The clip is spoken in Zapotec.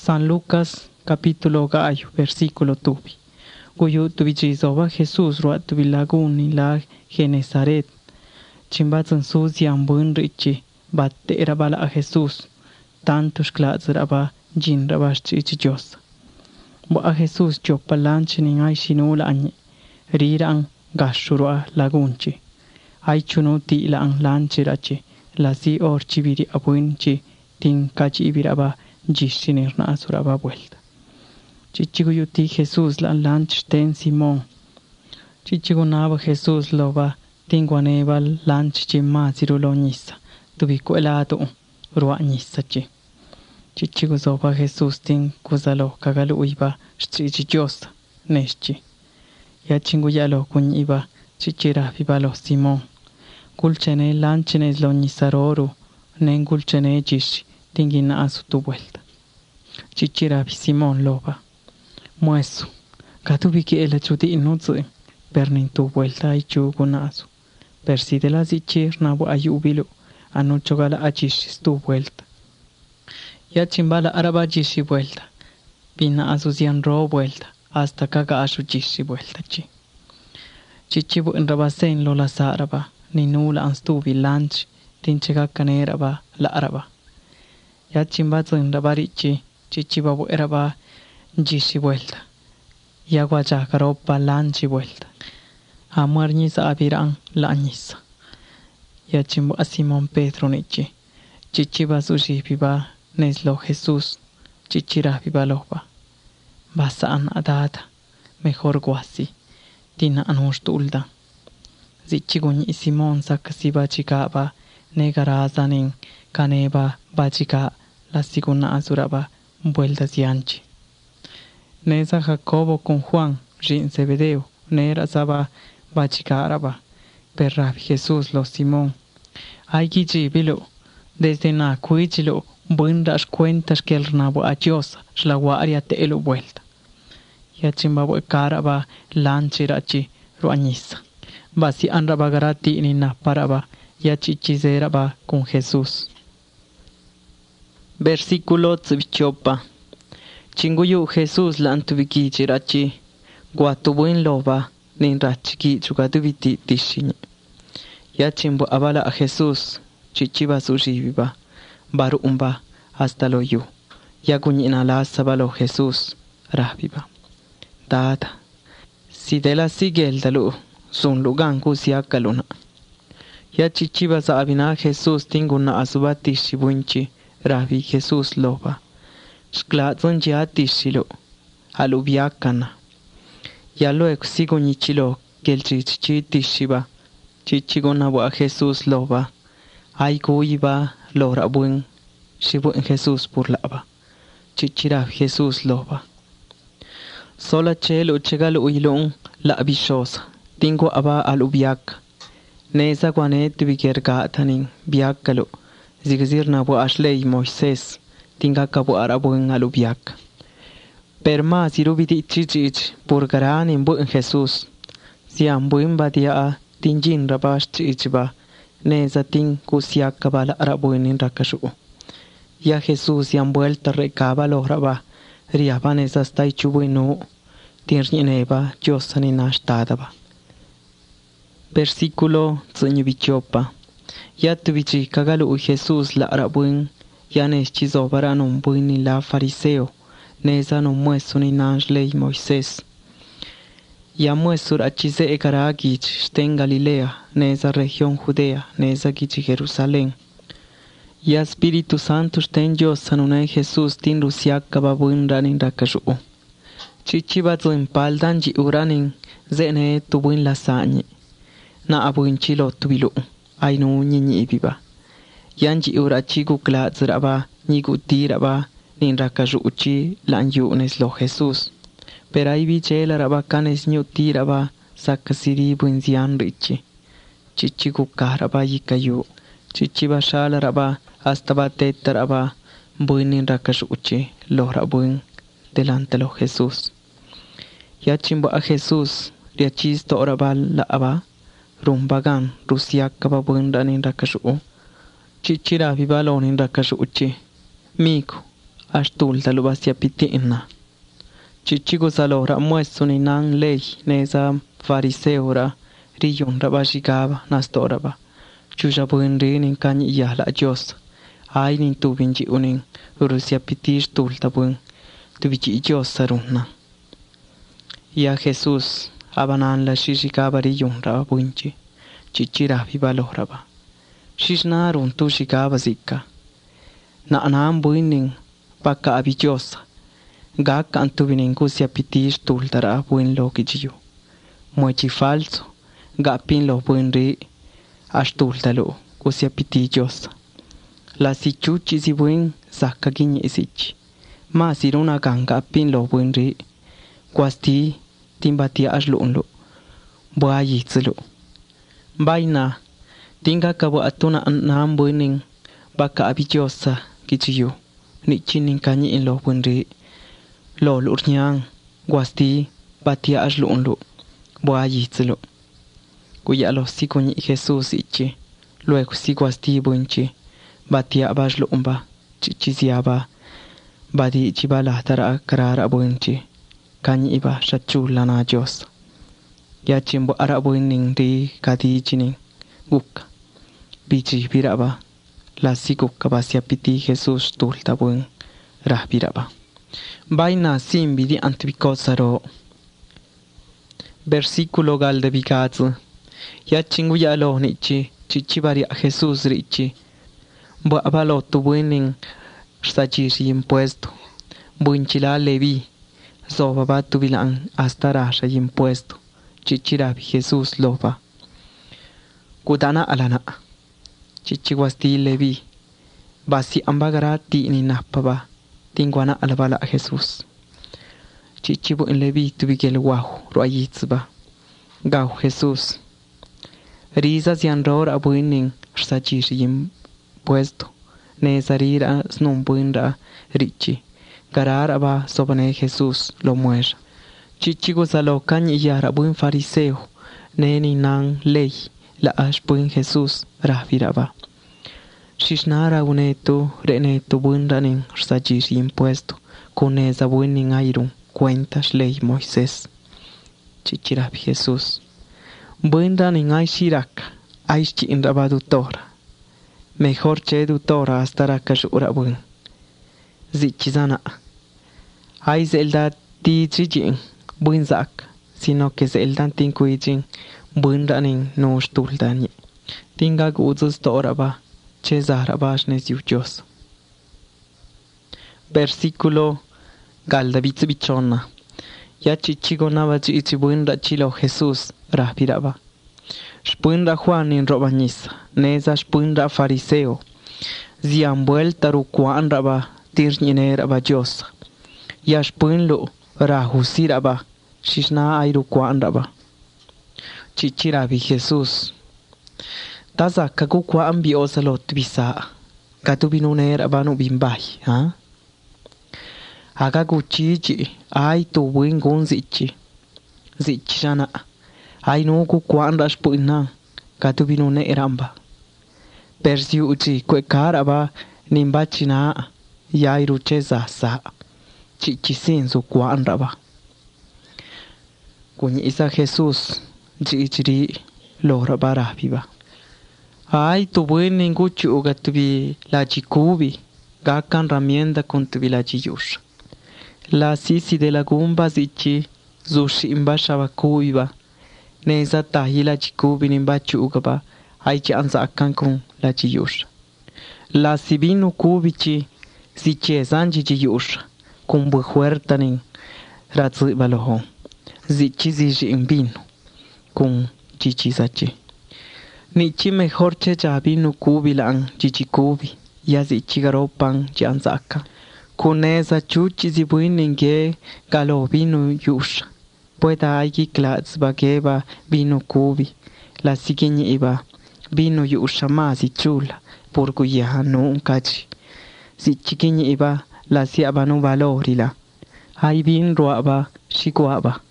San Lucas capítulo gallo versículo tubi. Guyu tubichizoba Jesús ruat tubilaguni la Genezaret. Chimbatzan suzian bun richi batte rabala a Jesús. Tantos clatzeraba jin rabashi Dios. Bo a Jesús chopalanchi nin ay shinula anye. Rirang gashurua lagunchi. Ay chunuti ilang lanchirachi. La si orchibiri abuinchi. Tin kachibiraba jishinirna asuraba vuelta. Chichiguyuti Jesús la lanch ten Simón. Chichigunaba Jesús loba tinguaneba lanch chima zirulonisa. Tubico helado ruanisa chi. Chichiguzoba Jesús tin kuzalo kagaluiba strichiosa neschi. Ya chinguyalo kunyiba chichira vivalo Simón. Kulchene lanchines lonisaroro nengulchene jishi tingina asu tu vuelta. Chichira Simón loba. Mueso, katubiki el chuti inutsu, pernin tu vuelta y chugunazo. Perside la zichir nabu ayubilo, anuchogala achishis tu vuelta. Ya chimbala araba jishi vuelta. Pina azuzian ro vuelta, hasta caga asu jishi vuelta chi. Chichibu en rabasen lo la saraba, ni nula anstubi lanch, tinchega caneraba la araba. Ya chimbazo en rabarichi, chichibabu eraba jishi vuelta. Ya guachacaropa lanchi vuelta. Amuarnisa abirán lañisa. Ya chimbo a Simón Pedro nichi. Chichiba sushi piba neslo Jesús. Chichira piba loba. Basaan adata. Mejor guasi. Tina anustulda. Zichiguñ y Simón sakasiba chicaba. Negarazanin caneba bachica. La siguna azuraba. Vueltas yanchi. Nesa Jacobo con Juan, rin Zebedeo, nera saba bachicaraba, perra Jesús lo Simón. Ay vilo, desde na cuichilo, buenas cuentas que el nabo a Dios, la guaria te lo vuelta. Ya chimbabo caraba, lanchirachi, ruanisa. Basi anraba garati ni na paraba, ya chichizeraba con Jesús. Versículo tzvichopa. Chinguyu Jesús la antubiki chirachi. Guatubuen loba. Nin rachiki chugatubiti tishini. Ya chimbo abala a Jesús. Chichiba sushibiba. Barumba. Hasta lo yu. Ya guñina la sabalo Jesús. Rahbiba. Dada. Si de la sigue el dalu. Sun lugan kusiakaluna. Ya chichiba sa abina Jesús tinguna asubati shibunchi. Rahbi Jesús loba. Shklatzon ya tishilo, alubiakana. Ya luego sigo nichilo, que el chichi tishiba. Chichigonabo a Jesús loba. Ay iba lora buen. Shibuen Jesús burlaba. Chichira Jesús loba. Sola chelo chegalo uilon la abishosa. Tingo aba alubiak. Neza guanet bigergatanin biakalo. Zigzir nabo ashley Moisés. Tinga cabo arabuen alubiak. Per más irubiti chichich purgaran en buen Jesús. Siam buen badia tinjin rabash chichba. Neza tin kusiak cabala arabuen en rakashu. Ya Jesús yam vuelta recaba lo raba. Riaban esas taichubueno. Tirneva yosaninashtadaba. Versículo tzuñubichopa. Ya tuvichi cagalo Jesús la arabuen. Ya neschizo baranum buini la fariseo, neza no mueso ni nanj ley Moisés. Ya muesur achize ekaragich, sten Galilea, neza región Judea, neza gichi Jerusalén. Ya Espíritu Santo sten Dios sanune Jesús tin rusiak kababuin ranin rakashu. Chichibazo en paldanji uranin, zene tubuin la sañe. Na abuin chilo tubilu, ainu ñiñi ibiba. Yanji urachigu klatzraba, nigu tiraba, nin rakajuchi, lan yunes lo Jesús. Pero ahí bichela raba canes ñu tiraba, sakasiri buenzian richi. Chichigu karaba yikayu. Chichiba shala raba, hasta bateta raba, buenin rakajuchi, lo rabuen, delante lo Jesús. Ya chimbo a Jesús, riachisto orabal la aba, rumbagan, rusiak kaba buendanin rakajuchi. Chichira vivalo in rakashuchi. Miku, astulta lo basia pitina. Chichigo salora muesto ni nan ley neza fariseora riyun rabashigaba nastoraba. Chuja buenri nin kanyi yahla Dios. Ay nin tubinji unin urusia pitir tulta buen. Tubichi Dios saruna. Ya Jesús abanan la shishigaba riyun rabuinchi. Chichira vivaloraba. Shishnarun tu shigaba zika. Na anam buinin baka abidiosa. Gaka antubinin kusia pitir tultara buen lokijiyo. Muechi falso. Gapin lo buenri. Astultalo kusia pitidiosa. La sichuchi si buen zaka ginye sichi. Ma siruna ganga pin lo buenri. Kwasti timbatia aslunlo. Buayi tsilo. Baina. Tinga kabo atuna anam buening. Baka abidiosa kichiyo. Nichinin kanyi in lo buenri. Lo lurnyang. Kwasti batia aslunlo. Buayi tsilo. Kuya lo si kunyi Jesús ichi. Luego si kwasti buenchi. Batia baslumba. Chichisiaba. Badi ichi balatara karara buenchi. Kanyi iba shachula na Dios. Ya chimbo ara buening di kadi ichinin. Gukka. Bichi biraba. La si gukka basia piti Jesús tulta buen. Rah biraba. Baina simbi di antibikosaro. Versículo gal de bikatsu. Ya chinguya lo nichi. Chichibari a Jesús richi. Buabalo tu buening. Sachiri impuesto. Buinchila levi. Zobaba tu bilan hasta rasha impuesto. Chichirabi Jesús loba. Kudana alana. Chichiwasti levi. Basi ambagarati ni napaba. Tinguana alabala a Jesús. Chichibu en levi tu bigel wahu. Ruayitsuba. Gau Jesús. Risa zianror a buening. Sachiri impuesto. Nezarira snumbuinra richi. Garar aba sobane Jesús lo muera. Chichigo salo kanyi yara buen fariseo. Neni nan ley. La ash buen Jesús rahviraba. Shishnara uneto reneto buen ranin sajir impuesto. Kuneza buenin airun cuentas ley Moisés. Chichirab Jesús. Buen ranin ay shiraka. Ay chin rabadutora. Mejor che dutora hasta rakashura buen. Zichizana. Ay zelda ti chijin. Buen zak. Sino que zeldan tinkuijin. Buen ranin no stuldañe. Tinga guzos toraba. Che zarabash Dios. Versículo galda bichona. Ya chichigonaba chichi buen rachilo Jesús rahpiraba. Shpuinra Juan in robañiza. Neza shpuinra fariseo. Zian vuelta rukuan raba. Tirñineraba Dios. Ya shpuinlo rahusiraba. Shishna ay rukuan raba. Chichirabi Jesús. Taza kagukwa ambiosalot bisa. Katubinuner abanu bimbay. Ha? Agaguchichi. Ay tu wingun zichi. Zichana. Ay no kukwan rashpuina. Katubinune eramba. Persiu uchi kwe karaba. Nimbachina. Yairu cheza sa. Chichisinzu kwan raba. Kunyi isa Jesús. Chichiri. Lora barabiba. Ay tu buen ninguchu ugatubi la chikubi. Gakan ramienda con tubi la chiyush. La sisi de la gumba zichi. Zushi imbashaba kuiba. Neza tahi la chikubi nimbachu ugaba. Ay chi anza akan con la chiyush. La sibinu kubichi. Zichi zanji chiyush. Kumbu huerta nin. Ratsu baloho. Zichi zichi imbinu. Kun chichi sachi. Nichi mejor che jabinu kubi lang chichikubi. Ya zichi garopan janzaka. Kuneza chuchi zibuininge galobinu yush. Pueda aigi klats bageba vino kubi. La sigiñi iba. Vino yusha más y chula. Porque ya no un cachi. Zichigiñi iba. La siabanu valorila. Ay bin ruaba shiguaba.